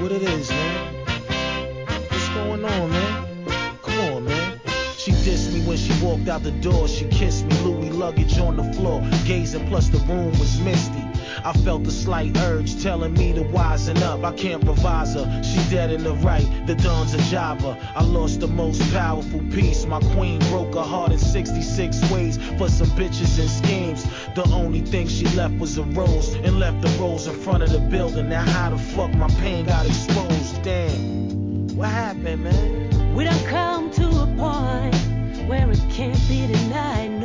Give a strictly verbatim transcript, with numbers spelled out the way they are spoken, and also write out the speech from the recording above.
what it is, man. What's going on, man? Come on, man. She dissed me when she walked out the door. She kissed me, Louis luggage on the floor. Gazing, plus the room was misty. I felt a slight urge telling me to wisen up. I can't revise her, she dead in the right. The Don's a jobber. I lost the most powerful piece. My queen broke her heart in sixty-six ways for some bitches and schemes. The only thing she left was a rose, and left the rose in front of the building. Now how the fuck my pain got exposed? Damn, what happened, man? We done come to a point where it can't be denied.